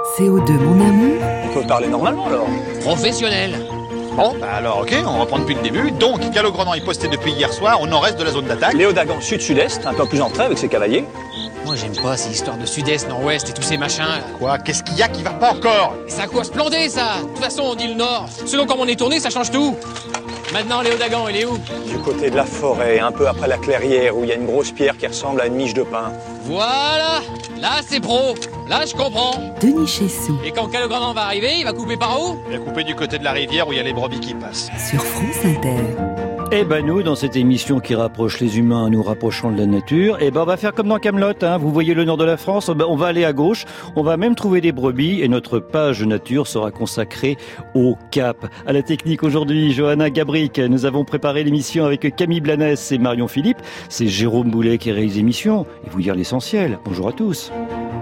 CO2 mon amour. On peut parler normalement alors. Professionnel. Bon, bah alors ok, on reprend depuis le début. Donc, Calogrenant est posté depuis hier soir au nord-est de la zone d'attaque. Léo Dagan, sud-sud-est, un peu plus en trait avec ses cavaliers. Moi j'aime pas ces histoires de sud-est, nord-ouest et tous ces machins là. Quoi? Qu'est-ce qu'il y a qui va pas encore? C'est à quoi se planter ça? De toute façon on dit le nord. Selon comment on est tourné, ça change tout. Maintenant Léo Dagan, il est où? Du côté de la forêt, un peu après la clairière, où il y a une grosse pierre qui ressemble à une miche de pain. Voilà. Là c'est pro. Là je comprends. Denis Chessou. Et quand Calogrenant va arriver, il va couper par où? Il a coupé du côté de la rivière où il y a les brebis qui passent. Sur France Inter. Eh ben nous, dans cette émission qui rapproche les humains en nous rapprochant de la nature, eh ben on va faire comme dans Kaamelott, hein. Vous voyez le nord de la France, on va aller à gauche, on va même trouver des brebis et notre page nature sera consacrée au Cap. À la technique aujourd'hui, Johanna Gabric. Nous avons préparé l'émission avec Camille Blanès et Marion Philippe. C'est Jérôme Boulet qui réalise l'émission et vous dire l'essentiel. Bonjour à tous.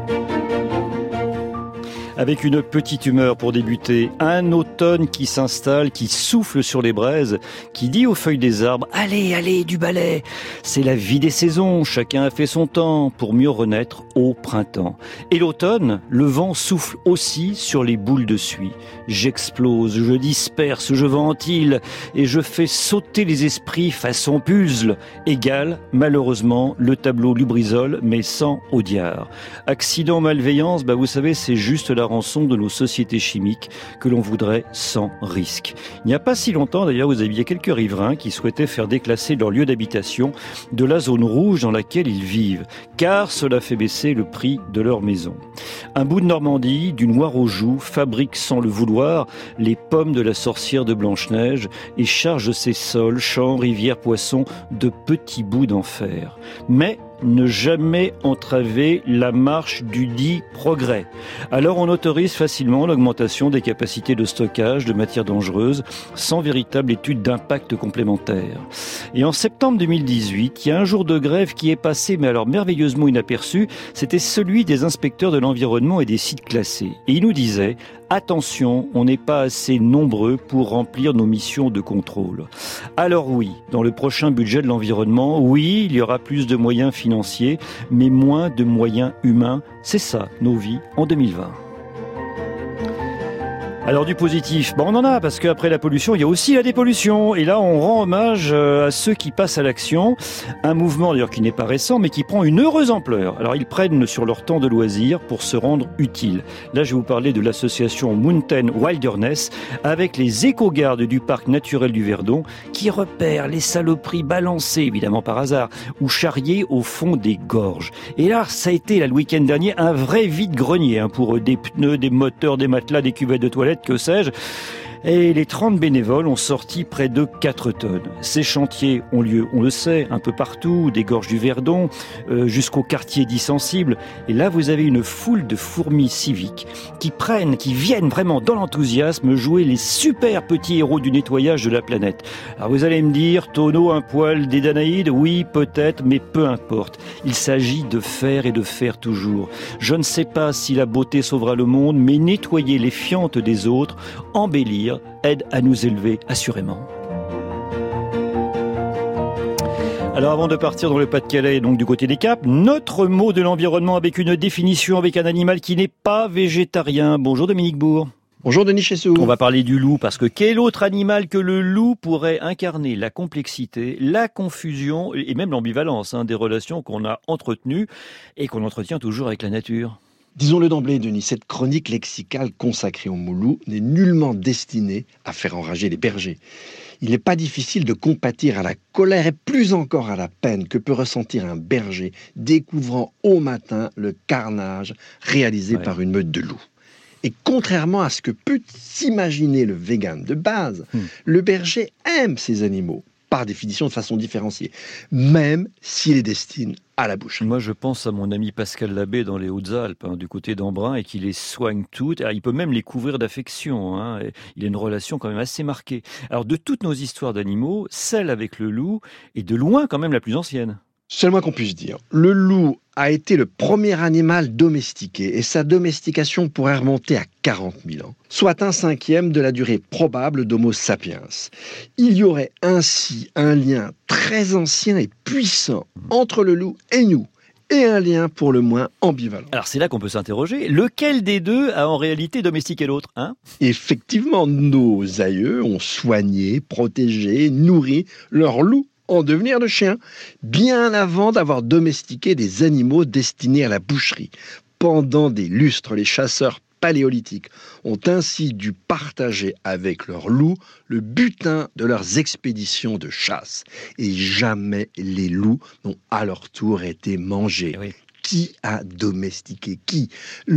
Avec une petite humeur pour débuter, un automne qui s'installe, qui souffle sur les braises, qui dit aux feuilles des arbres « Allez, allez, du balai !» C'est la vie des saisons, chacun a fait son temps pour mieux renaître au printemps. Et l'automne, le vent souffle aussi sur les boules de suie. J'explose, je disperse, je ventile et je fais sauter les esprits façon puzzle. Égal, malheureusement, le tableau Lubrizol, mais sans Audiard. Accident, malveillance, vous savez, c'est juste la rançon de nos sociétés chimiques que l'on voudrait sans risque. Il n'y a pas si longtemps, d'ailleurs, vous aviez quelques riverains qui souhaitaient faire déclasser leur lieu d'habitation de la zone rouge dans laquelle ils vivent, car cela fait baisser le prix de leur maison. Un bout de Normandie, du noir aux joues, fabrique sans le vouloir les pommes de la sorcière de Blanche-Neige et charge ses sols, champs, rivières, poissons de petits bouts d'enfer. Mais ne jamais entraver la marche du dit progrès. Alors on autorise facilement l'augmentation des capacités de stockage de matières dangereuses sans véritable étude d'impact complémentaire. Et en septembre 2018, il y a un jour de grève qui est passé, mais alors merveilleusement inaperçu, c'était celui des inspecteurs de l'environnement et des sites classés. Et ils nous disaient « Attention, on n'est pas assez nombreux pour remplir nos missions de contrôle. » Alors oui, dans le prochain budget de l'environnement, oui, il y aura plus de moyens financiers, mais moins de moyens humains. C'est ça, nos vies en 2020. Alors du positif, on en a, parce qu'après la pollution, il y a aussi la dépollution. Et là, on rend hommage à ceux qui passent à l'action. Un mouvement d'ailleurs qui n'est pas récent, mais qui prend une heureuse ampleur. Alors ils prennent sur leur temps de loisir pour se rendre utiles. Là, je vais vous parler de l'association Mountain Wilderness, avec les éco-gardes du parc naturel du Verdon, qui repèrent les saloperies balancées, évidemment par hasard, ou charriées au fond des gorges. Et là, ça a été, le week-end dernier, un vrai vide-grenier, pour eux, des pneus, des moteurs, des matelas, des cuvettes de toilettes, que sais-je. Et les 30 bénévoles ont sorti près de 4 tonnes. Ces chantiers ont lieu, on le sait, un peu partout, des gorges du Verdon, jusqu'au quartier dit sensible. Et là, vous avez une foule de fourmis civiques qui viennent vraiment dans l'enthousiasme jouer les super petits héros du nettoyage de la planète. Alors vous allez me dire, tonneau, un poil, des Danaïdes, oui, peut-être, mais peu importe. Il s'agit de faire et de faire toujours. Je ne sais pas si la beauté sauvera le monde, mais nettoyer les fientes des autres, embellir, aide à nous élever, assurément. Alors avant de partir dans le Pas-de-Calais, donc du côté des Caps, notre mot de l'environnement avec une définition, avec un animal qui n'est pas végétarien. Bonjour Dominique Bourg. Bonjour Denis Chessou. On va parler du loup, parce que quel autre animal que le loup pourrait incarner la complexité, la confusion et même l'ambivalence des relations qu'on a entretenues et qu'on entretient toujours avec la nature? Disons-le d'emblée, Denis, cette chronique lexicale consacrée au mot loup n'est nullement destinée à faire enrager les bergers. Il n'est pas difficile de compatir à la colère et plus encore à la peine que peut ressentir un berger découvrant au matin le carnage réalisé par une meute de loups. Et contrairement à ce que peut s'imaginer le vegan de base, le berger aime ces animaux, par définition de façon différenciée, même s'il les destine à la boucherie. Moi, je pense à mon ami Pascal Labbé dans les Hautes-Alpes, du côté d'Embrun, et qui les soigne toutes. Alors, il peut même les couvrir d'affection. Il a une relation quand même assez marquée. Alors, de toutes nos histoires d'animaux, celle avec le loup est de loin quand même la plus ancienne. C'est le moins qu'on puisse dire. Le loup a été le premier animal domestiqué et sa domestication pourrait remonter à 40 000 ans, soit 1/5 de la durée probable d'Homo sapiens. Il y aurait ainsi un lien très ancien et puissant entre le loup et nous, et un lien pour le moins ambivalent. Alors c'est là qu'on peut s'interroger. Lequel des deux a en réalité domestiqué l'autre, hein ? Effectivement, nos aïeux ont soigné, protégé, nourri leurs loups en devenir de chiens, bien avant d'avoir domestiqué des animaux destinés à la boucherie. Pendant des lustres, les chasseurs paléolithiques ont ainsi dû partager avec leurs loups le butin de leurs expéditions de chasse. Et jamais les loups n'ont à leur tour été mangés. Oui. Qui a domestiqué qui ?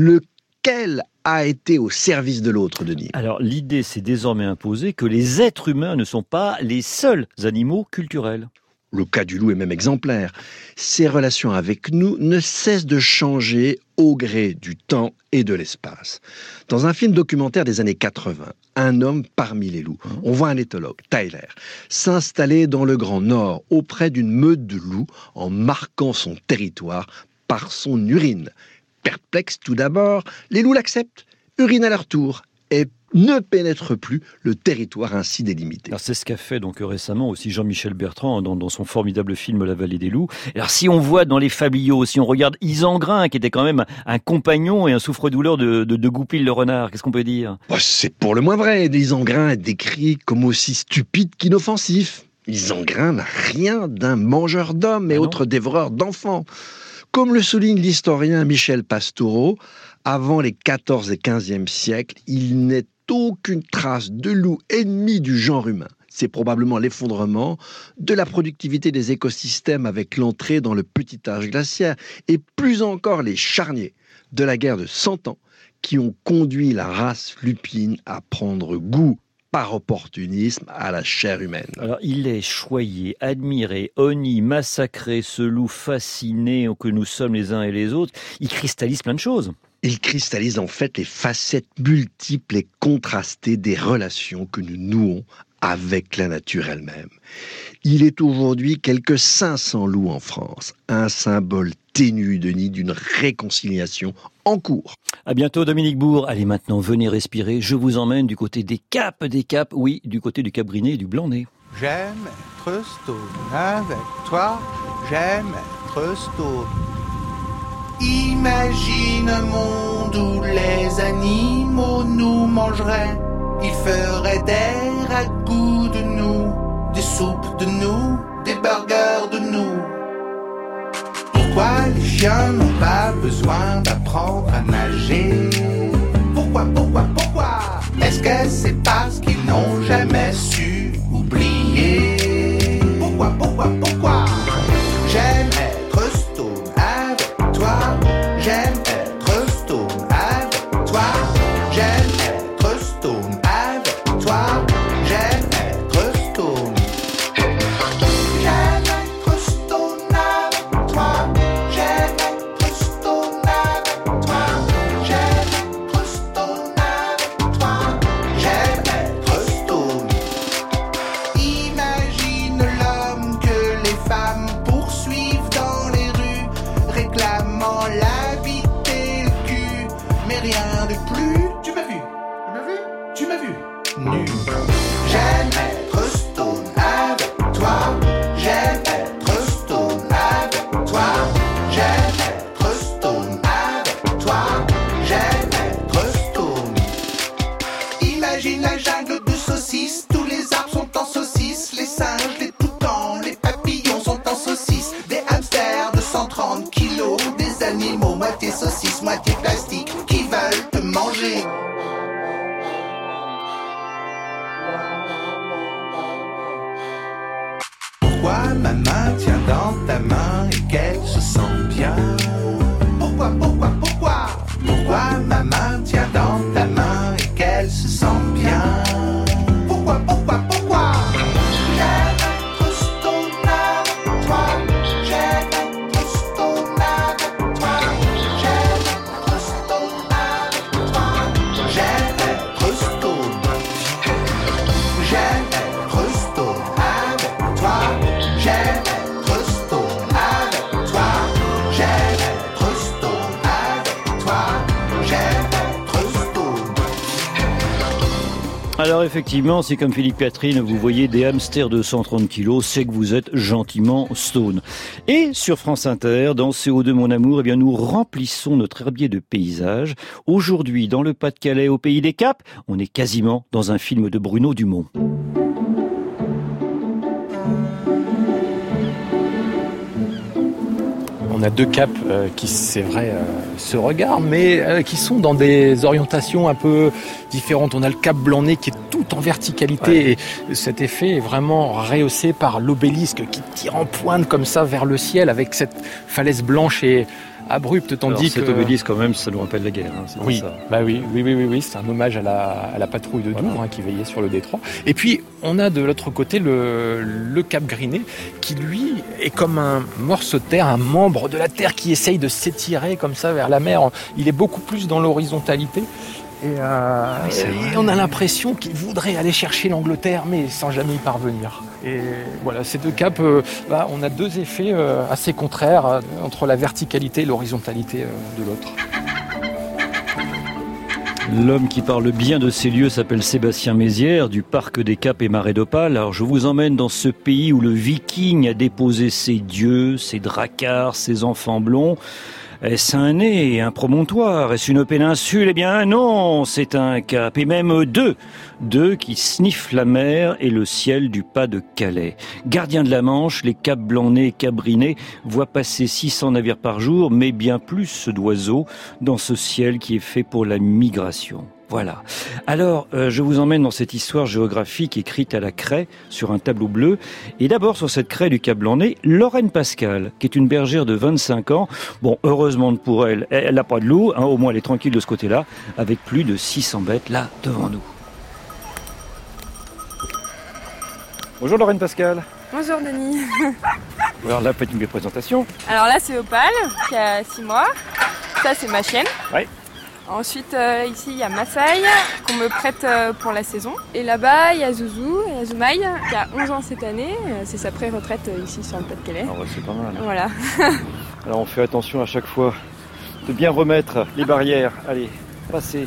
Lequel a été au service de l'autre, Denis ? Alors l'idée s'est désormais imposée que les êtres humains ne sont pas les seuls animaux culturels. Le cas du loup est même exemplaire. Ses relations avec nous ne cessent de changer au gré du temps et de l'espace. Dans un film documentaire des années 80, un homme parmi les loups, on voit un éthologue, Tyler, s'installer dans le Grand Nord auprès d'une meute de loups en marquant son territoire par son urine. Perplexe tout d'abord, les loups l'acceptent, urinent à leur tour et ne pénètrent plus le territoire ainsi délimité. Alors c'est ce qu'a fait donc récemment aussi Jean-Michel Bertrand dans son formidable film La Vallée des loups. Alors si on voit dans les fabliaux, si on regarde Isengrin qui était quand même un compagnon et un souffre-douleur de Goupil le renard, qu'est-ce qu'on peut dire ? C'est pour le moins vrai. Isengrin est décrit comme aussi stupide qu'inoffensif. Isengrin n'a rien d'un mangeur d'hommes et autres dévoreurs d'enfants. Comme le souligne l'historien Michel Pastoureau, avant les 14 et 15e siècles, il n'est aucune trace de loup ennemi du genre humain. C'est probablement l'effondrement de la productivité des écosystèmes avec l'entrée dans le petit âge glaciaire et plus encore les charniers de la guerre de 100 ans qui ont conduit la race lupine à prendre goût par opportunisme à la chair humaine. Alors il est choyé, admiré, honni, massacré, ce loup fasciné que nous sommes les uns et les autres. Il cristallise plein de choses. Il cristallise en fait les facettes multiples et contrastées des relations que nous nouons avec la nature elle-même. Il est aujourd'hui quelques 500 loups en France, un symbole ténu, Denis, d'une réconciliation en cours. À bientôt Dominique Bourg. Allez maintenant, venez respirer. Je vous emmène du côté des Caps, oui, du côté du Cap-Briné et du Blanc-Nez. J'aime être stone avec toi, j'aime être stone. Imagine un monde où les animaux nous mangeraient. Ils feraient des ragoûts de nous, des soupes de nous, des burgers de nous. Pourquoi les chiens n'ont pas besoin d'apprendre à nager ? Pourquoi ? Est-ce que c'est parce qu'ils n'ont jamais su oublier ? Pourquoi ? J'aime être stone avec toi. J'aime être stone avec toi. J'aime être stone avec toi. J'aime être stone. J'aime être stone avec toi. J'aime être stone avec toi. J'aime être stone avec toi. J'aime être stone. Imagine l'homme que les femmes poursuivent dans les rues, réclamant la bite et le cul, mais rien de plus. Tu m'as vu? Tu m'as vu? Nu. J'aime être stone avec toi. J'aime être stone avec toi. J'aime être stone avec toi. J'aime être stone. Imagine la jungle de saucisses. Tous les arbres sont en saucisses. Les singes, les toutans, les papillons sont en saucisses. Des hamsters de 130 kilos. Des animaux moitié saucisses, moitié plastique qui veulent te manger. Pourquoi ma main tient dans ta main et qu'elle se sent bien ? Pourquoi Pourquoi ma Alors effectivement, si comme Philippe Catherine, vous voyez des hamsters de 130 kilos, c'est que vous êtes gentiment stone. Et sur France Inter, dans CO2 Mon Amour, eh bien nous remplissons notre herbier de paysages. Aujourd'hui, dans le Pas-de-Calais, au pays des Caps, on est quasiment dans un film de Bruno Dumont. On a deux caps qui, c'est vrai, se regardent, mais qui sont dans des orientations un peu différentes. On a le cap Blanc-Nez qui est tout en verticalité, et cet effet est vraiment rehaussé par l'obélisque qui tire en pointe comme ça vers le ciel avec cette falaise blanche et abrupte, tandis cet obélisque quand même, ça nous rappelle la guerre. C'est oui, ça. Oui, c'est un hommage à la patrouille de Douvres, qui veillait sur le détroit. Et puis on a de l'autre côté le cap Grinet, qui lui est comme un morceau de terre, un membre de la terre qui essaye de s'étirer comme ça vers la mer. Il est beaucoup plus dans l'horizontalité. Et on a l'impression qu'il voudrait aller chercher l'Angleterre, mais sans jamais y parvenir. Et voilà, ces deux caps, on a deux effets assez contraires entre la verticalité et l'horizontalité de l'autre. L'homme qui parle bien de ces lieux s'appelle Sébastien Mézières, du Parc des Caps et Marais d'Opale. Alors je vous emmène dans ce pays où le viking a déposé ses dieux, ses dracars, ses enfants blonds. Est-ce un nez, un promontoire? Est-ce une péninsule? Eh bien non, c'est un cap, et même deux qui sniffent la mer et le ciel du Pas-de-Calais. Gardiens de la Manche, les Caps Blanc-Nez et Cap Grinet voient passer 600 navires par jour, mais bien plus d'oiseaux dans ce ciel qui est fait pour la migration. Voilà. Alors, je vous emmène dans cette histoire géographique écrite à la craie sur un tableau bleu. Et d'abord, sur cette craie du Cap Blanc-Nez, Lorraine Pascal, qui est une bergère de 25 ans. Bon, heureusement pour elle, elle n'a pas de loup, au moins elle est tranquille de ce côté-là, avec plus de 600 bêtes là devant nous. Bonjour Lorraine Pascal. Bonjour Denis. Alors là, faites une présentation. Alors là, c'est Opale, qui a 6 mois. Ça, c'est ma chienne. Ouais. Ensuite, ici, il y a Maasai, qu'on me prête pour la saison. Et là-bas, il y a Zouzou, et Zoumaï, qui a 11 ans cette année. C'est sa pré-retraite ici sur le Pas-de-Calais. Ah ouais, c'est pas mal. Voilà. Alors on fait attention à chaque fois de bien remettre les barrières. Allez, passez.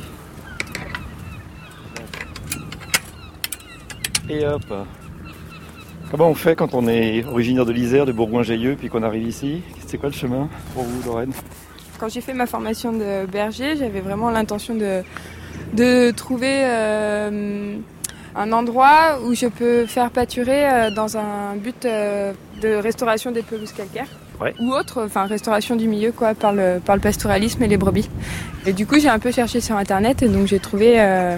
Et hop. Comment on fait quand on est originaire de l'Isère, de Bourgoin-Jallieu, puis qu'on arrive ici? C'est quoi le chemin pour vous, Lorraine? Quand j'ai fait ma formation de berger, j'avais vraiment l'intention de trouver un endroit où je peux faire pâturer dans un but de restauration des pelouses calcaires. Ouais. Ou autre, enfin restauration du milieu quoi, par le pastoralisme et les brebis. Et du coup, j'ai un peu cherché sur internet et donc j'ai trouvé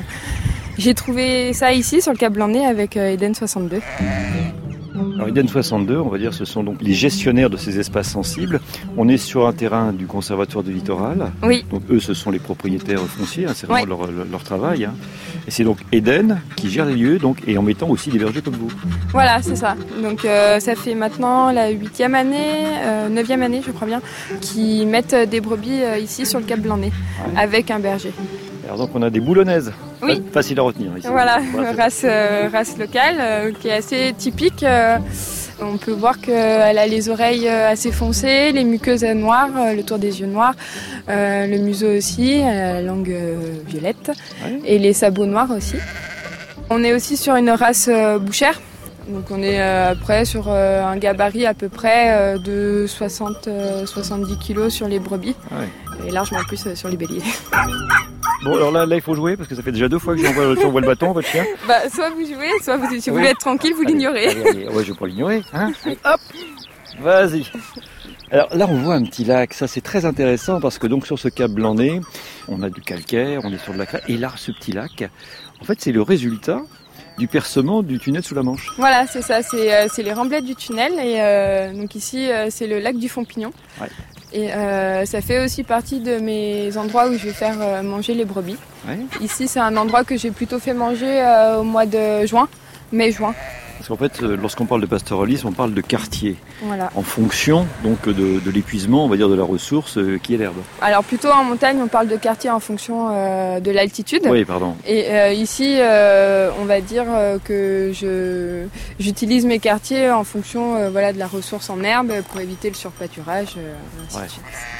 ça ici sur le Cap Blanc-Nez avec Eden 62. Alors Eden 62, on va dire, ce sont donc les gestionnaires de ces espaces sensibles. On est sur un terrain du Conservatoire du Littoral. Oui. Donc eux, ce sont les propriétaires fonciers, c'est vraiment leur travail. Et c'est donc Eden qui gère les lieux, donc, et en mettant aussi des bergers comme vous. Voilà, c'est ça. Donc ça fait maintenant la 8e année, 9e année, je crois bien, qui mettent des brebis ici sur le Cap Blanc-Nez, avec un berger. Alors donc on a des boulonnaises, oui. Facile à retenir ici. Voilà, race locale qui est assez typique. On peut voir qu'elle a les oreilles assez foncées, les muqueuses noires, le tour des yeux noirs, le museau aussi, la langue violette et les sabots noirs aussi. On est aussi sur une race bouchère. Donc on est après sur un gabarit à peu près de 60-70 kilos sur les brebis et largement plus sur les béliers. Bon alors là il faut jouer parce que ça fait déjà 2 fois que j'envoie le bâton votre chien. Soit vous jouez, soit si vous voulez être tranquille, vous l'ignorez. Allez. Ouais, je vais pas l'ignorer. Hein, hop, vas-y. Alors là on voit un petit lac, ça c'est très intéressant parce que donc sur ce Cap Blanc-Nez, on a du calcaire, on est sur de la craie et là ce petit lac, en fait c'est le résultat du percement du tunnel sous la Manche. Voilà, c'est ça, c'est les remblais du tunnel et donc ici c'est le lac du Fond-Pignon. Ouais. Et ça fait aussi partie de mes endroits où je vais faire manger les brebis. Ouais. Ici c'est un endroit que j'ai plutôt fait manger au mois de juin, mai-juin. Parce qu'en fait, lorsqu'on parle de pastoralisme, on parle de quartier. Voilà. En fonction donc de l'épuisement, on va dire, de la ressource qui est l'herbe. Alors plutôt en montagne, on parle de quartier en fonction de l'altitude. Oui, pardon. Et ici, on va dire que j'utilise mes quartiers en fonction de la ressource en herbe pour éviter le surpâturage. Ainsi de suite.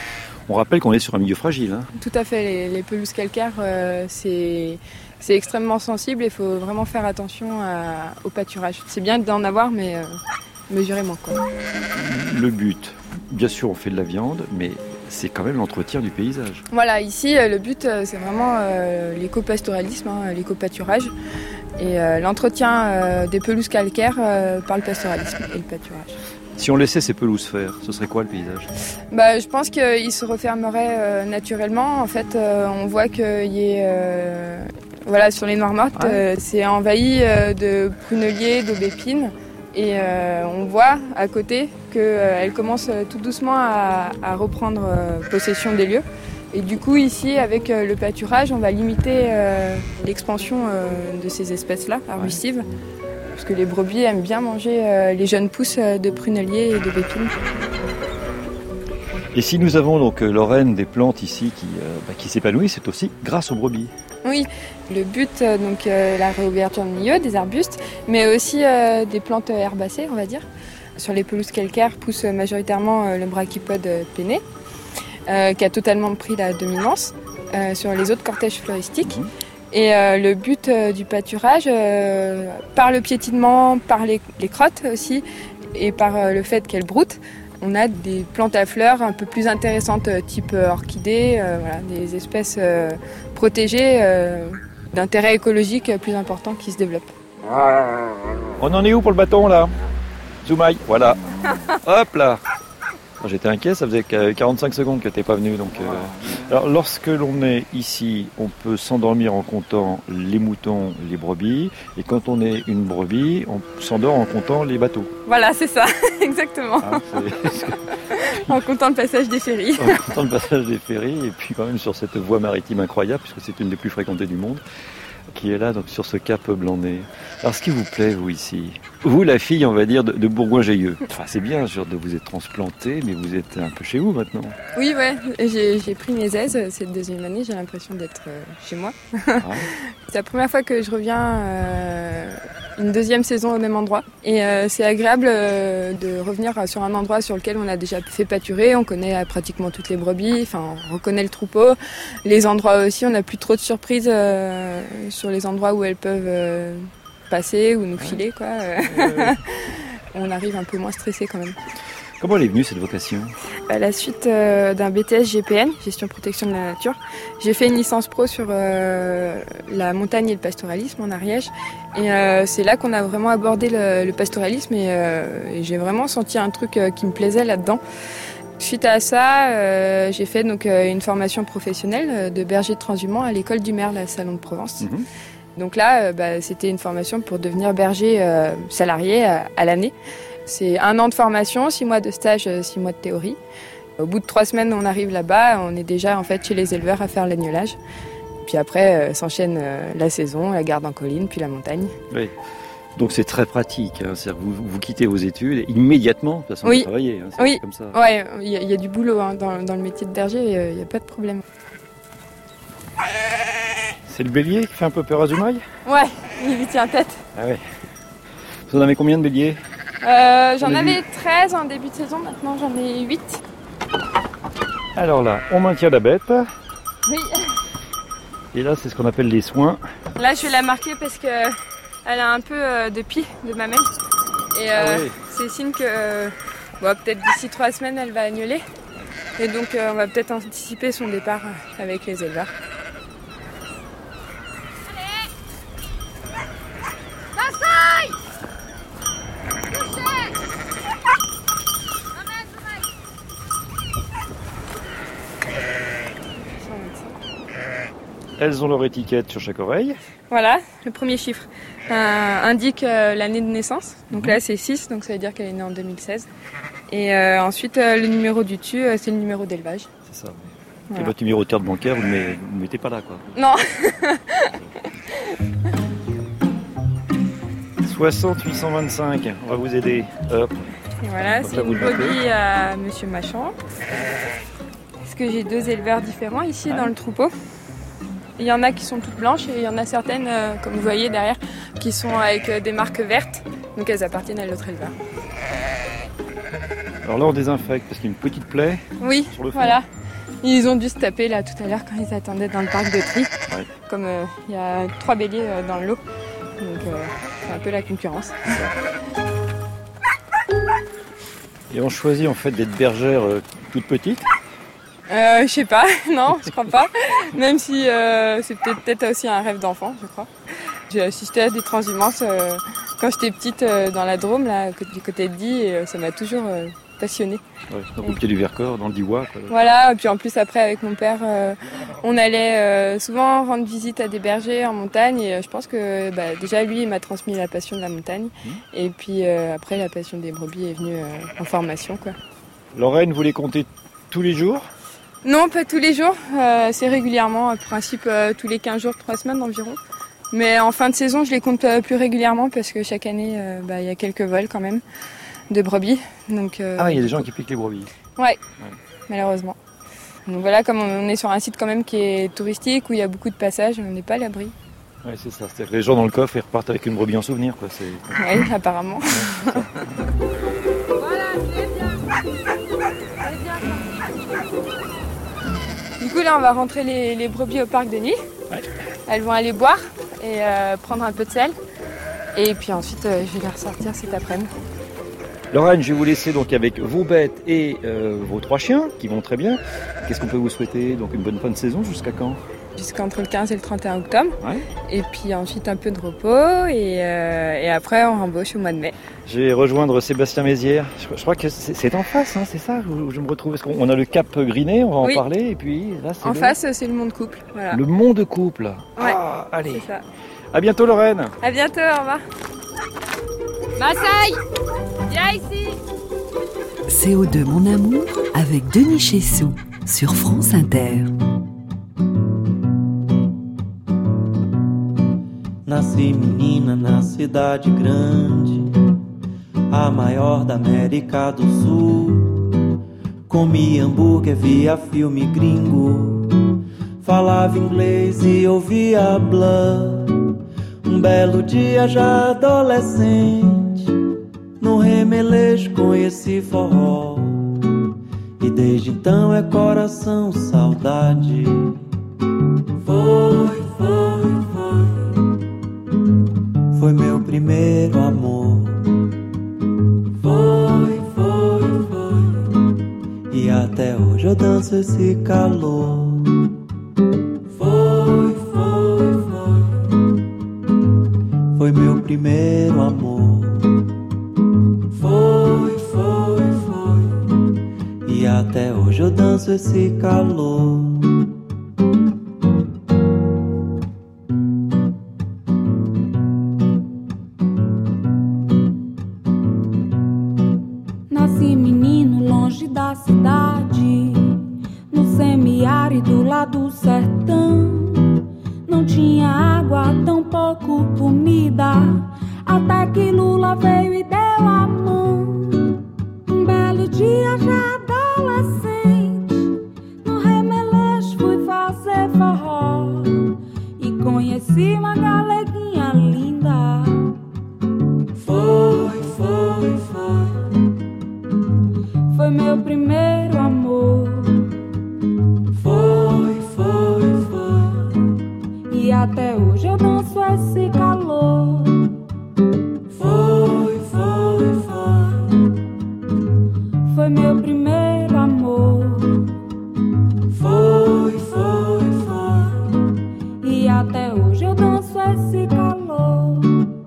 On rappelle qu'on est sur un milieu fragile. Hein. Tout à fait, les pelouses calcaires, c'est extrêmement sensible et il faut vraiment faire attention au pâturage. C'est bien d'en avoir, mais mesurément, quoi. Le but, bien sûr, on fait de la viande, mais c'est quand même l'entretien du paysage. Voilà, ici, le but, c'est vraiment l'éco-pastoralisme, l'éco-pâturage et l'entretien des pelouses calcaires par le pastoralisme et le pâturage. Si on laissait ces pelouses faire, ce serait quoi le paysage ? Je pense qu'il se refermerait naturellement. En fait, on voit qu'il y a, sur les Noirmottes, c'est envahi de pruneliers, d'aubépines. Et on voit à côté qu'elle commence tout doucement à reprendre possession des lieux. Et du coup, ici, avec le pâturage, on va limiter l'expansion de ces espèces-là, arbustives. Parce que les brebis aiment bien manger les jeunes pousses de pruneliers et d'aubépines. Et si nous avons donc, Lorraine, des plantes ici qui s'épanouissent, c'est aussi grâce aux brebis. Oui, le but, la réouverture de milieu, des arbustes, mais aussi des plantes herbacées, on va dire. Sur les pelouses calcaires pousse majoritairement le brachypode penné, qui a totalement pris la dominance sur les autres cortèges floristiques. Et le but du pâturage, par le piétinement, par les crottes aussi, et par le fait qu'elles broutent, on a des plantes à fleurs un peu plus intéressantes, type orchidées, des espèces protégées d'intérêt écologique plus important qui se développent. On en est où pour le bâton là ? Zoumaï, voilà. Hop là. J'étais inquiet, ça faisait 45 secondes que t'es pas venu. Donc, Alors lorsque l'on est ici, on peut s'endormir en comptant les moutons, les brebis. Et quand on est une brebis, on s'endort en comptant les bateaux. Voilà, c'est ça, exactement. En comptant le passage des ferries. En comptant le passage des ferries, et puis quand même sur cette voie maritime incroyable, puisque c'est une des plus fréquentées du monde, qui est là, donc sur ce cap Blanc-Nez. Alors, ce qui vous plaît, vous, ici ? Vous, la fille, on va dire, de Bourgoin-Jallieu. Enfin, c'est bien, genre, de vous être transplantée, mais vous êtes un peu chez vous, maintenant. Oui, ouais. J'ai pris mes aises cette deuxième année. J'ai l'impression d'être chez moi. C'est la première fois que je reviens une deuxième saison au même endroit. Et c'est agréable de revenir sur un endroit sur lequel on a déjà fait pâturer. On connaît pratiquement toutes les brebis. Enfin, on reconnaît le troupeau. Les endroits aussi, on n'a plus trop de surprises sur les endroits où elles peuvent passer ou nous filer, quoi. On arrive un peu moins stressé quand même. Comment elle est venue cette vocation ? À la suite d'un BTS GPN, Gestion Protection de la Nature, j'ai fait une licence pro sur la montagne et le pastoralisme en Ariège. Et c'est là qu'on a vraiment abordé le pastoralisme et j'ai vraiment senti un truc qui me plaisait là-dedans. Suite à ça, j'ai fait donc une formation professionnelle de berger transhumant à l'école du Merle à Salon de Provence. Donc là, c'était une formation pour devenir berger salarié à l'année. C'est 1 an de formation, 6 mois de stage, 6 mois de théorie. Au bout de 3 semaines, on arrive là-bas, on est déjà en fait chez les éleveurs à faire l'agnelage. Puis après, s'enchaîne la saison, la garde en colline, puis la montagne. Oui. Donc c'est très pratique, hein. C'est-à-dire que vous quittez vos études immédiatement, de toute façon, vous travaillez. Hein. Oui, comme ça. Ouais, il y a du boulot hein, dans le métier de berger, il n'y a pas de problème. C'est le bélier qui fait un peu peur à Zoumaï ? Ouais, il lui tient tête. Ah ouais. Vous en avez combien de béliers ? J'en avais 13 en début de saison, maintenant j'en ai 8. Alors là, on maintient la bête. Oui. Et là, c'est ce qu'on appelle les soins. Là, je vais la marquer parce que elle a un peu de pie de mamelle. Et c'est signe que peut-être d'ici 3 semaines, elle va agneler. Et donc, on va peut-être anticiper son départ avec les éleveurs. Elles ont leur étiquette sur chaque oreille. Voilà, le premier chiffre indique l'année de naissance. Donc là, c'est 6, donc ça veut dire qu'elle est née en 2016. Et ensuite, le numéro du dessus, c'est le numéro d'élevage. C'est ça. Voilà. Et votre numéro de carte bancaire, vous ne le mettez pas là, quoi. Non. 60 825, on va vous aider. Hop. Et voilà, c'est une brebis à Monsieur Machan. Parce que j'ai 2 éleveurs différents ici dans le troupeau. Il y en a qui sont toutes blanches et il y en a certaines, comme vous voyez derrière, qui sont avec des marques vertes. Donc elles appartiennent à l'autre éleveur. Alors là, on désinfecte parce qu'il y a une petite plaie. Oui, sur le fond. Voilà. Ils ont dû se taper là tout à l'heure quand ils attendaient dans le parc de tri. Ouais. Comme il y a 3 béliers dans le lot. Donc c'est un peu la concurrence. Et on choisit en fait d'être bergère toute petite. Je sais pas, non, je crois pas. Même si c'est peut-être aussi un rêve d'enfant, je crois. J'ai assisté à des transhumances quand j'étais petite dans la Drôme, là, du côté de Die, et ça m'a toujours passionnée. Ouais, donc au pied du Vercors, dans le Diois. Quoi. Voilà, et puis en plus après avec mon père, on allait souvent rendre visite à des bergers en montagne, et je pense que déjà lui il m'a transmis la passion de la montagne, et puis après la passion des brebis est venue en formation, quoi. Lorraine, vous les comptez tous les jours ? Non, pas tous les jours, c'est régulièrement, en principe tous les 15 jours, 3 semaines environ. Mais en fin de saison, je les compte plus régulièrement parce que chaque année, il y a quelques vols quand même de brebis. Donc, il y a des gens qui piquent les brebis. Ouais, malheureusement. Donc voilà, comme on est sur un site quand même qui est touristique, où il y a beaucoup de passages, on n'est pas à l'abri. Ouais, c'est ça. C'est-à-dire que les gens dans le coffre, ils repartent avec une brebis en souvenir, quoi. Oui, apparemment. Du coup, là, on va rentrer les brebis au parc de Die. Ouais. Elles vont aller boire et prendre un peu de sel. Et puis ensuite, je vais les ressortir cet après-midi. Lorraine, je vais vous laisser donc avec vos bêtes et vos 3 chiens qui vont très bien. Qu'est-ce qu'on peut vous souhaiter? Donc une bonne fin de saison, jusqu'à quand? Jusqu'entre le 15 et le 31 octobre. Ouais. Et puis ensuite un peu de repos et après on embauche au mois de mai. Je vais rejoindre Sébastien Mézières. Je crois que c'est en face, hein, c'est ça où je me retrouve. Parce qu'on a le cap Grinet, on va en parler. Et puis là, c'est face, c'est le Mont de Couple. Voilà. Le Mont de Couple. Ouais. Ah, allez. C'est ça. À bientôt Lorraine. À bientôt, au revoir. Massaï, viens ici. CO2 Mon Amour avec Denis Chessou sur France Inter. Nasci menina na cidade grande, a maior da América do Sul. Comia hambúrguer, via filme gringo, falava inglês e ouvia blues. Belo dia já adolescente, no Remelejo conheci forró. E desde então é coração, saudade. Foi meu primeiro amor. Foi. E até hoje eu danço esse calor. Foi meu primeiro amor. Foi. E até hoje eu danço esse calor. Nasci menino longe da cidade, no semiárido lá do sertão. Não tinha água, tão pouco comida, até que Lula veio e deu a mão. Um belo dia já adolescente, no Remelejo fui fazer forró e conheci uma galeguinha linda. Foi meu primeiro amor. Foi. E até hoje eu danço esse calor. Foi. Foi meu primeiro amor. Foi. E até hoje eu danço esse calor.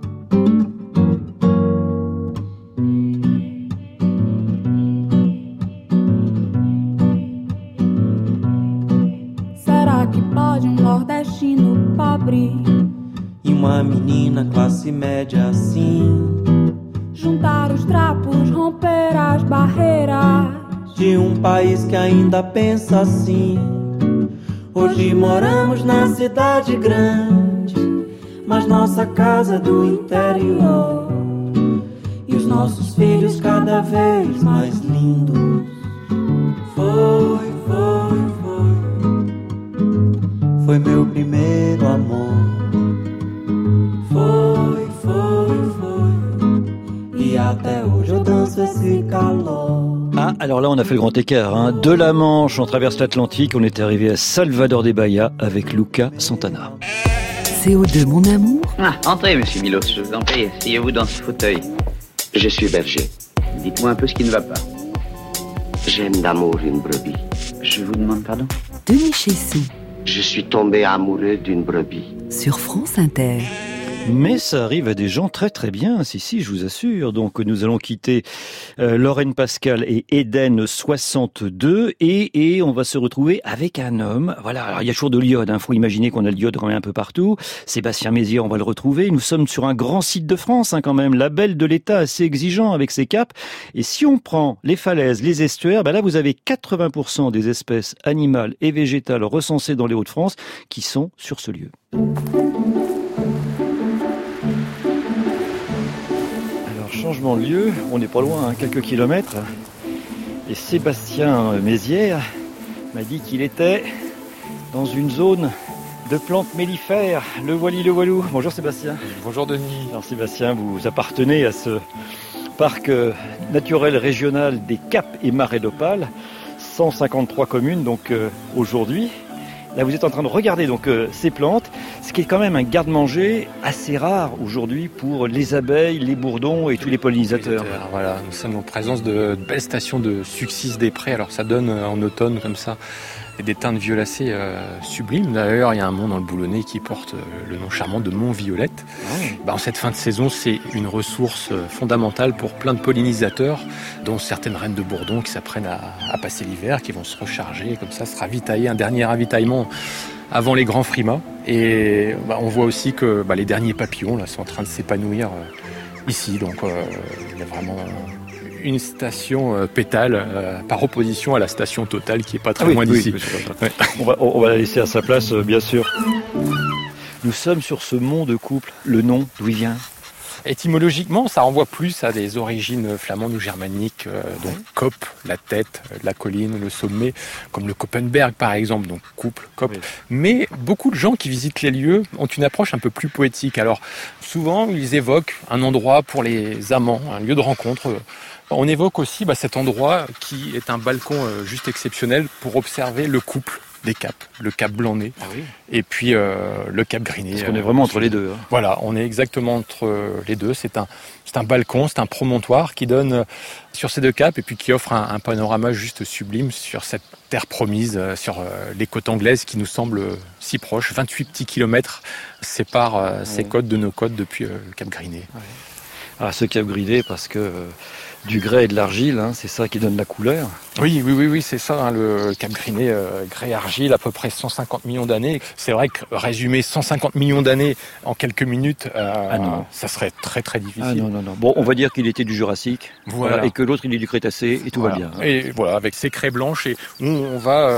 Será que pode um nordestino pobre E uma menina classe média assim juntar os trapos, romper as barreiras de um país que ainda pensa assim? Hoje moramos na cidade grande, mas nossa casa é do interior. E os nossos filhos cada vez mais lindos. Foi meu primeiro amor. Foi. E até hoje eu danço esse calor. Ah, Alors là, on a fait le grand écart. De la Manche, on traverse l'Atlantique, on est arrivé à Salvador de Bahia avec Luca Santana. CO2, mon amour. Entrez, monsieur Milos, je vous en prie. Asseyez-vous dans ce fauteuil. Je suis berger. Dites-moi un peu ce qui ne va pas. J'aime d'amour une brebis. Je vous demande pardon ? Denis Chessou. Je suis tombé amoureux d'une brebis. Sur France Inter. Mais ça arrive à des gens très très bien, si, je vous assure. Donc nous allons quitter Lorraine Pascal et Eden 62 et on va se retrouver avec un homme. Voilà, alors il y a toujours de l'iode, faut imaginer qu'on a de l'iode quand même un peu partout. Sébastien Mézières, on va le retrouver. Nous sommes sur un grand site de France quand même, label de l'État assez exigeant avec ses caps. Et si on prend les falaises, les estuaires, là vous avez 80% des espèces animales et végétales recensées dans les Hauts-de-France qui sont sur ce lieu. Changement de lieu, on n'est pas loin, quelques kilomètres. Et Sébastien Mézières m'a dit qu'il était dans une zone de plantes mellifères, le voilou. Bonjour Sébastien. Bonjour Denis. Alors Sébastien, vous appartenez à ce parc naturel régional des Caps et Marais d'Opale, 153 communes donc aujourd'hui. Là, vous êtes en train de regarder donc ces plantes, ce qui est quand même un garde-manger assez rare aujourd'hui pour les abeilles, les bourdons et tous les pollinisateurs. Voilà, nous sommes en présence de belles stations de succis des prés. Alors ça donne en automne comme ça des teintes violacées sublimes. D'ailleurs, il y a un mont dans le Boulonnais qui porte le nom charmant de Mont Violette. En cette fin de saison, c'est une ressource fondamentale pour plein de pollinisateurs, dont certaines reines de bourdons qui s'apprennent à passer l'hiver, qui vont se recharger, comme ça, se ravitailler, un dernier ravitaillement avant les grands frimas. Et on voit aussi que les derniers papillons là, sont en train de s'épanouir ici. Donc il y a vraiment une station pétale par opposition à la station Total qui est pas très loin d'ici. Ouais. On va la laisser à sa place, bien sûr. Nous sommes sur ce mont de couple. Le nom, d'où il vient ? Étymologiquement, ça renvoie plus à des origines flamandes ou germaniques, donc Kop, la tête, la colline, le sommet, comme le Koppenberg par exemple, donc couple, Kop. Oui. Mais beaucoup de gens qui visitent les lieux ont une approche un peu plus poétique. Alors souvent, ils évoquent un endroit pour les amants, un lieu de rencontre. On évoque aussi cet endroit qui est un balcon juste exceptionnel pour observer le couple des caps, le cap Blanc-Nez et puis le cap Griné. Parce qu'on est vraiment entre les deux. Voilà, on est exactement entre les deux. C'est un balcon, c'est un promontoire qui donne sur ces deux caps et puis qui offre un panorama juste sublime sur cette terre promise, sur les côtes anglaises qui nous semblent si proches. 28 petits kilomètres séparent ces côtes de nos côtes depuis le cap Griné. Ah, ce cap Griné parce que du grès et de l'argile, c'est ça qui donne la couleur. Oui, c'est ça, le cap Griné, grès argile, à peu près 150 millions d'années. C'est vrai que résumer 150 millions d'années en quelques minutes, ça serait très très difficile. Ah non. Bon, on va dire qu'il était du Jurassique, voilà, et que l'autre il est du Crétacé, et tout va bien. Et voilà, avec ces craies blanches, et on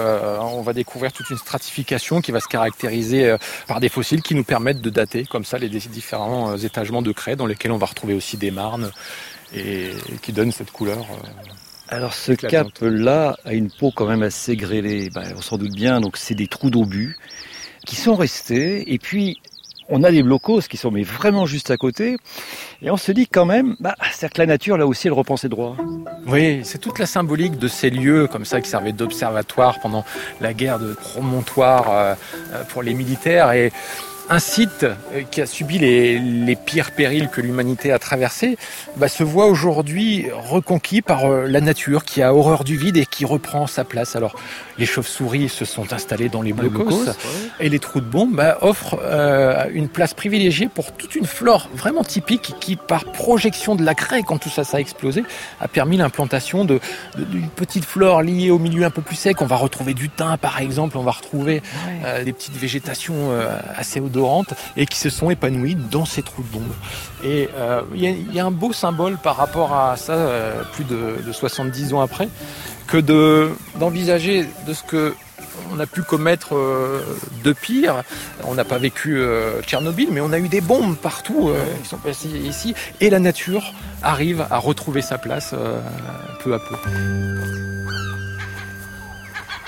va découvrir toute une stratification qui va se caractériser par des fossiles qui nous permettent de dater comme ça les différents étagements de craie dans lesquels on va retrouver aussi des marnes et qui donnent cette couleur. Alors ce cap-là a une peau quand même assez grêlée, on s'en doute bien, donc c'est des trous d'obus qui sont restés, et puis on a des blocos qui sont mais vraiment juste à côté, et on se dit quand même, c'est-à-dire que la nature là aussi elle reprend ses droits. Oui, c'est toute la symbolique de ces lieux comme ça qui servaient d'observatoire pendant la guerre de promontoire pour les militaires, et un site qui a subi les pires périls que l'humanité a traversés se voit aujourd'hui reconquis par la nature qui a horreur du vide et qui reprend sa place. Alors les chauves-souris se sont installées dans les blocos et les trous de bombes offrent une place privilégiée pour toute une flore vraiment typique qui, par projection de la craie, quand tout ça a explosé, a permis l'implantation d'une petite flore liée au milieu un peu plus sec. On va retrouver du thym par exemple, on va retrouver des petites végétations assez odorantes et qui se sont épanouies dans ces trous de bombes. Et il y a un beau symbole par rapport à ça, plus de 70 ans après, que d'envisager de ce que on a pu commettre de pire. On n'a pas vécu Tchernobyl, mais on a eu des bombes partout qui sont passées ici, et la nature arrive à retrouver sa place peu à peu.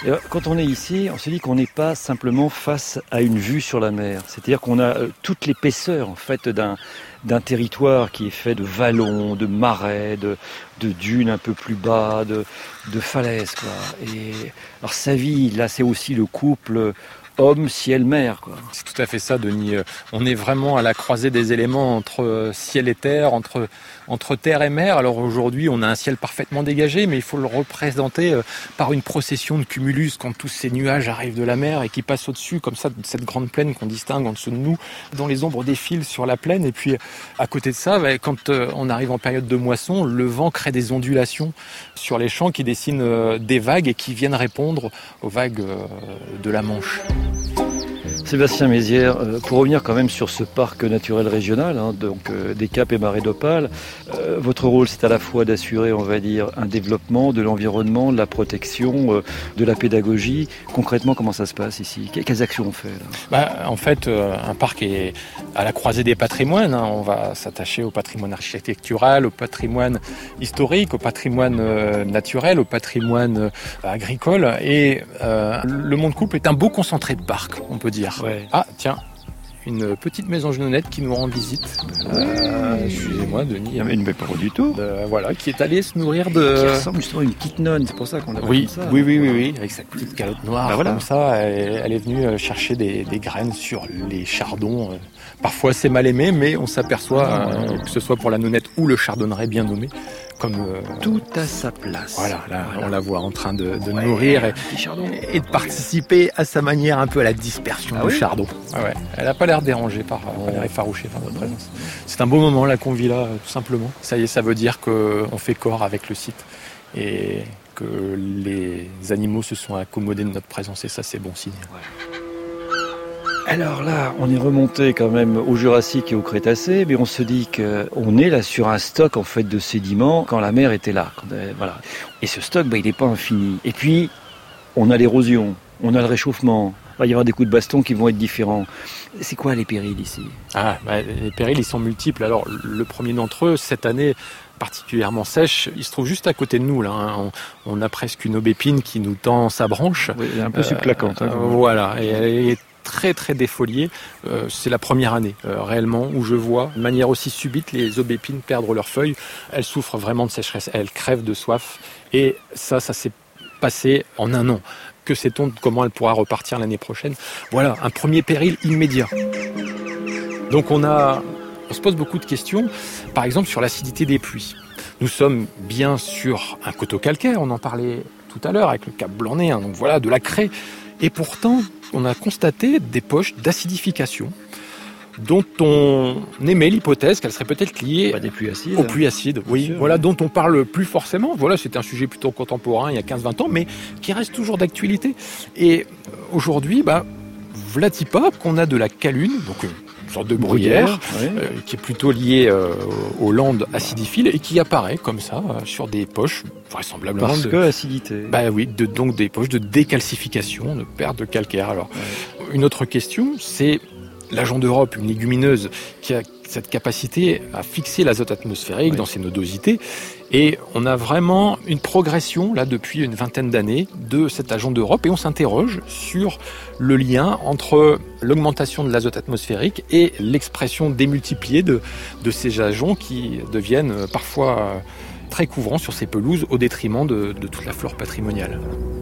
Et quand on est ici, on se dit qu'on n'est pas simplement face à une vue sur la mer. C'est-à-dire qu'on a toute l'épaisseur en fait d'un territoire qui est fait de vallons, de marais, de dunes un peu plus bas, de falaises, quoi. Et alors sa vie, là, c'est aussi le couple homme, ciel, mer, quoi. C'est tout à fait ça, Denis. On est vraiment à la croisée des éléments entre ciel et terre, entre terre et mer. Alors aujourd'hui, on a un ciel parfaitement dégagé, mais il faut le représenter par une procession de cumulus quand tous ces nuages arrivent de la mer et qui passent au-dessus, comme ça, de cette grande plaine qu'on distingue en dessous de nous, dont les ombres défilent sur la plaine. Et puis, à côté de ça, quand on arrive en période de moisson, le vent crée des ondulations sur les champs qui dessinent des vagues et qui viennent répondre aux vagues de la Manche. Sébastien Mézières, pour revenir quand même sur ce parc naturel régional, donc des Caps et Marais d'Opale, votre rôle c'est à la fois d'assurer, on va dire, un développement de l'environnement, de la protection, de la pédagogie. Concrètement, comment ça se passe ici ? Quelles actions on fait là ? En fait, un parc est à la croisée des patrimoines. On va s'attacher au patrimoine architectural, au patrimoine historique, au patrimoine naturel, au patrimoine agricole. Et le Monde Couple est un beau concentré de parc, on peut dire. Ouais. Ah, tiens, une petite maisonnette qui nous rend visite. Excusez-moi, Denis. Mais pas du tout. Voilà, qui est allée se nourrir de... Qui ressemble justement à une petite nonne, c'est pour ça qu'on l'a oui, comme ça. Oui, avec sa petite calotte noire, voilà. Comme ça. Elle est venue chercher des graines sur les chardons. Parfois, c'est mal aimé, mais on s'aperçoit, que ce soit pour la nonnette ou le chardonneret bien nommé, comme tout à sa place. Voilà, là, on la voit en train de nourrir et de participer à sa manière un peu à la dispersion du chardon. Ouais. Elle n'a pas l'air dérangée pas l'air effarouchée par notre présence. C'est un beau moment là qu'on vit là, tout simplement. Ça y est, ça veut dire qu'on fait corps avec le site et que les animaux se sont accommodés de notre présence et ça, c'est bon signe. Ouais. Alors là, on est remonté quand même au Jurassique et au Crétacé, mais on se dit qu'on est là sur un stock en fait de sédiments quand la mer était là. Voilà. Et ce stock, il n'est pas infini. Et puis, on a l'érosion, on a le réchauffement. Il va y avoir des coups de baston qui vont être différents. C'est quoi les périls ici ? Les périls, ils sont multiples. Alors, le premier d'entre eux, cette année particulièrement sèche, il se trouve juste à côté de nous. Là, on a presque une aubépine qui nous tend sa branche. Oui, elle est un peu subclaquante. Voilà, et elle est très très défoliée. C'est la première année réellement où je vois de manière aussi subite les aubépines perdre leurs feuilles. Elles souffrent vraiment de sécheresse, elles crèvent de soif. Et ça s'est passé en un an. Que sait-on de comment elle pourra repartir l'année prochaine ? Voilà, un premier péril immédiat. Donc on se pose beaucoup de questions, par exemple sur l'acidité des pluies. Nous sommes bien sur un coteau calcaire, on en parlait tout à l'heure avec le Cap Blanc-Nez, donc voilà, de la craie. Et pourtant, on a constaté des poches d'acidification dont on émet l'hypothèse qu'elles seraient peut-être liées des pluies acides. aux pluies acides. Oui, sûr. Voilà, dont on parle plus forcément. Voilà, c'est un sujet plutôt contemporain il y a 15-20 ans, mais qui reste toujours d'actualité. Et aujourd'hui, Vlatipa, qu'on a de la calune, donc une sorte de bruyère, qui est plutôt liée aux landes acidiphiles et qui apparaît comme ça sur des poches vraisemblablement parce que acidité. Donc des poches de décalcification, de perte de calcaire. Alors, une autre question, c'est l'agent d'Europe, une légumineuse qui a cette capacité à fixer l'azote atmosphérique dans ses nodosités. Et on a vraiment une progression, là, depuis une vingtaine d'années, de cet agent d'Europe. Et on s'interroge sur le lien entre l'augmentation de l'azote atmosphérique et l'expression démultipliée de ces agents qui deviennent parfois très couvrants sur ces pelouses au détriment de toute la flore patrimoniale.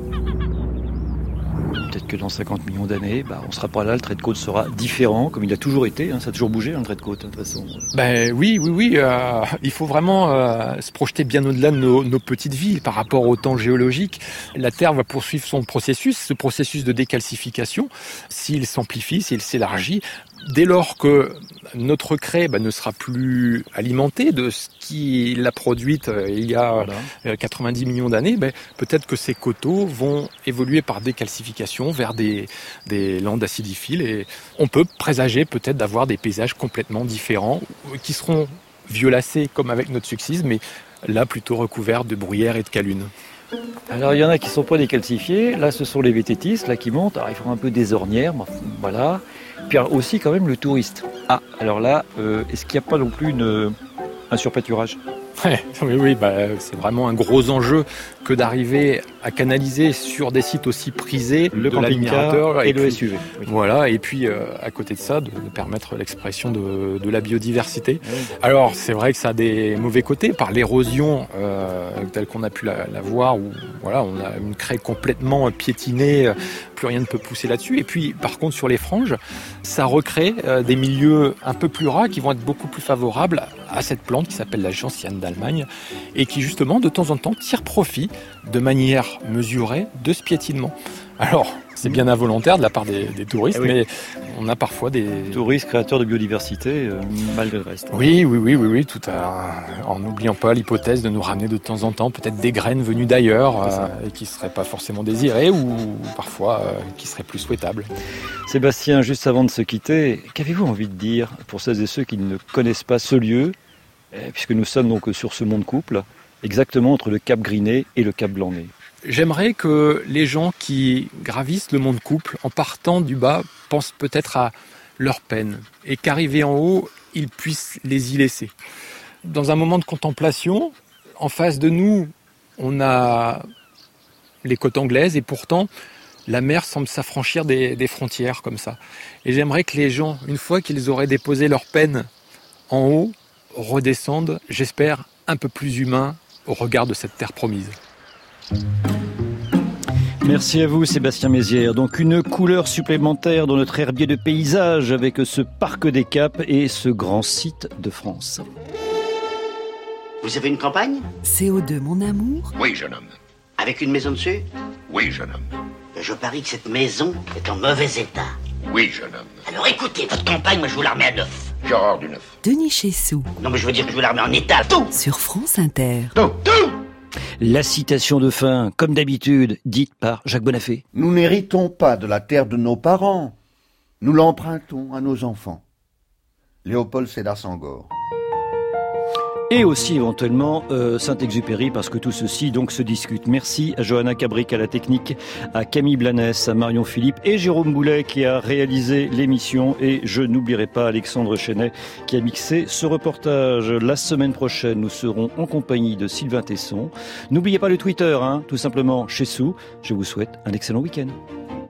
Peut-être que dans 50 millions d'années, on ne sera pas là, le trait de côte sera différent, comme il a toujours été, ça a toujours bougé, le trait de côte, de toute façon. Oui, il faut vraiment se projeter bien au-delà de nos petites villes par rapport au temps géologique. La Terre va poursuivre son processus, ce processus de décalcification, s'il s'amplifie, s'il s'élargit, dès lors que notre craie ne sera plus alimentée de ce qui l'a produite il y a 90 millions d'années, peut-être que ces coteaux vont évoluer par décalcification vers des landes acidiphiles et on peut présager peut-être d'avoir des paysages complètement différents qui seront violacés comme avec notre succise, mais là plutôt recouverts de bruyère et de calune. Alors il y en a qui ne sont pas décalcifiés, là ce sont les vététistes là, qui montent, alors ils font un peu des ornières, voilà. Puis aussi quand même le touriste. Alors là, est-ce qu'il n'y a pas non plus un surpâturage ? Oui, c'est vraiment un gros enjeu que d'arriver à canaliser sur des sites aussi prisés le camping-car et le SUV. Oui. Voilà, et puis à côté de ça, de permettre l'expression de la biodiversité. Oui. Alors c'est vrai que ça a des mauvais côtés par l'érosion telle qu'on a pu la voir, où voilà, on a une craie complètement piétinée, plus rien ne peut pousser là-dessus. Et puis par contre sur les franges, ça recrée des milieux un peu plus rares qui vont être beaucoup plus favorables à cette plante qui s'appelle la gentiane d'Allemagne et qui justement de temps en temps tire profit de manière mesurée de ce piétinement. Alors, c'est bien involontaire de la part des touristes, oui. Mais on a parfois des touristes créateurs de biodiversité, malgré le reste. Oui, en n'oubliant pas l'hypothèse de nous ramener de temps en temps peut-être des graines venues d'ailleurs et qui ne seraient pas forcément désirées ou parfois qui seraient plus souhaitables. Sébastien, juste avant de se quitter, qu'avez-vous envie de dire pour celles et ceux qui ne connaissent pas ce lieu, puisque nous sommes donc sur ce mont de Couple, exactement entre le Cap Griné et le Cap Blanc-Nez? J'aimerais que les gens qui gravissent le mont de Couple, en partant du bas, pensent peut-être à leur peine et qu'arrivés en haut, ils puissent les y laisser. Dans un moment de contemplation, en face de nous, on a les côtes anglaises et pourtant, la mer semble s'affranchir des frontières comme ça. Et j'aimerais que les gens, une fois qu'ils auraient déposé leur peine en haut, redescendent, j'espère, un peu plus humains au regard de cette terre promise. Merci à vous Sébastien Mézières. Donc une couleur supplémentaire dans notre herbier de paysage avec ce parc des Caps et ce grand site de France. Vous avez une campagne? CO2 mon amour. Oui, jeune homme. Avec une maison dessus? Oui, jeune homme. Je parie que cette maison est en mauvais état. Oui, jeune homme. Alors écoutez, votre campagne, moi je vous la remets à neuf. J'ai horreur du neuf. Denis Chessou. Non mais je veux dire que je vous la remets en état, tout. Sur France Inter. Tout. La citation de fin, comme d'habitude, dite par Jacques Bonafé. Nous n'héritons pas de la terre de nos parents. Nous l'empruntons à nos enfants. Léopold Sédar Senghor. Et aussi éventuellement Saint-Exupéry, parce que tout ceci donc se discute. Merci à Johanna Cabric à la technique, à Camille Blanès, à Marion Philippe et Jérôme Boulet qui a réalisé l'émission. Et je n'oublierai pas Alexandre Chenet qui a mixé ce reportage. La semaine prochaine, nous serons en compagnie de Sylvain Tesson. N'oubliez pas le Twitter, tout simplement Chessou. Je vous souhaite un excellent week-end.